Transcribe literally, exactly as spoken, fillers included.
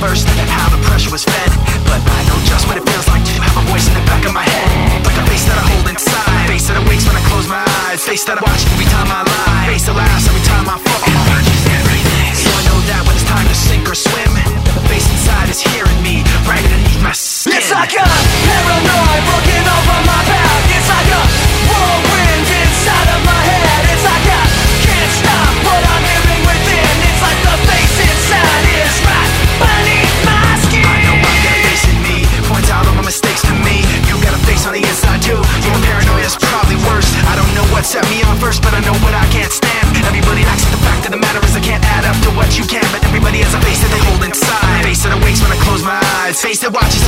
first, how the pressure was fed. But I know just what it feels like to have a voice in the back of my head, like a face that I hold inside, face that awakes when I close my eyes, face that I watch every time I lie, face that laughs every time I fall. So I know that when it's time to sink or swim, the face inside is hearing me right underneath my skin. It's like a paranoid looking over my back. It's like a whirlwind inside of my head. It's like I can't stop what I'm hearing within. It's like the face inside is right beneath my skin. I know I've got a face in me, points out all my mistakes to me. You got a face on the inside too, your paranoia is probably worse. I don't know what set me on first, but I know what I can't stand. Everybody acts like the fact of the matter is I can't add up to what you can, but everybody has a face that they hold inside, face that awakes when I close my eyes, face that watches